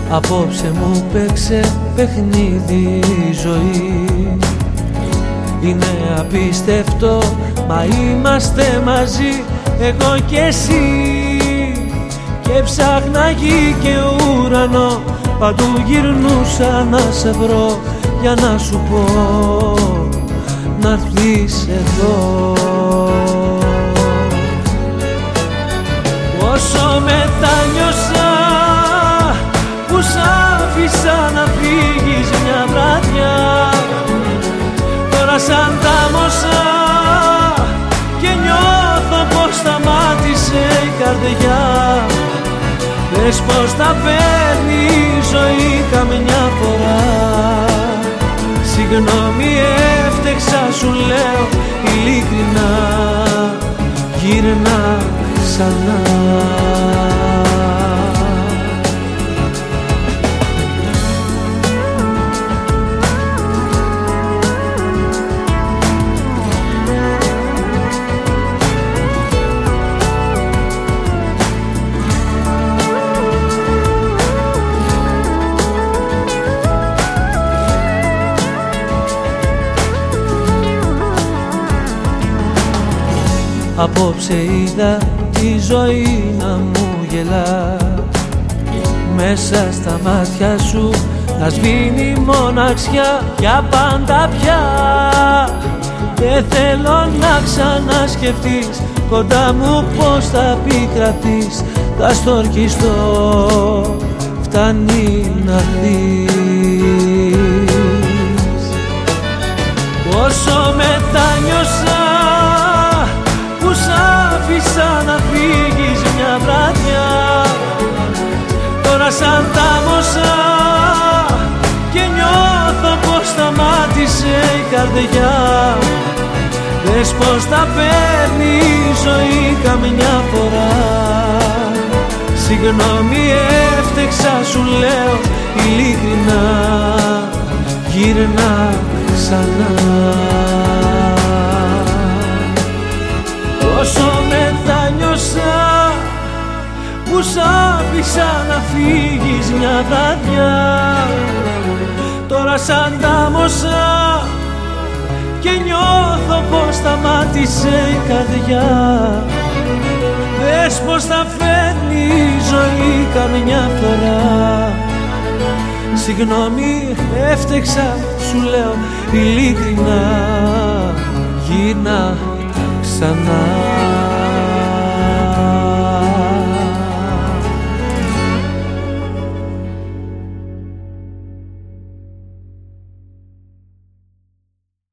Απόψε μου παίξε παιχνίδι η ζωή. Είναι απίστευτο, μα είμαστε μαζί, εγώ και εσύ. Και ψάχνα γη και ουρανό, παντού γυρνούσα να σε βρω, για να σου πω να'ρθείς εδώ. Όσο μετάνιωσα που σ' άφησα να φύγεις μια βραδιά, τώρα σαν τάμωσα και νιώθω πως σταμάτησε η καρδιά. Πες πως τα παίρνει η ζωή καμιά φορά. Συγγνώμη έφτεξα σου λέω ειλικρινά, γύρνα ξανά. Απόψε είδα τη ζωή να μου γελά, μέσα στα μάτια σου να σβήνει μοναξιά για πάντα πια. Δεν θέλω να ξανασκεφτείς κοντά μου πως θα επικρατείς. Θα στορκιστώ, φτάνει να δεις. Όσο μετάνιωσα που σ' άφησα να φύγεις μια βραδιά, τώρα σαν τάμωσα και νιώθω πως σταμάτησε η καρδιά. Πες πως τα παίρνει η ζωή καμιά φορά. Συγγνώμη έφτεξα σου λέω ειλικρινά, γύρνα ξανά. Όσο μετάνιωσα που σ' άφησα να φύγεις μια βραδιά, τώρα σαν τάμωσα και νιώθω πως σταμάτησε η καρδιά. Πες πως θα φέρνει η ζωή καμιά φορά. Συγγνώμη έφτεξα σου λέω ειλικρινά, γύρνα ξανά.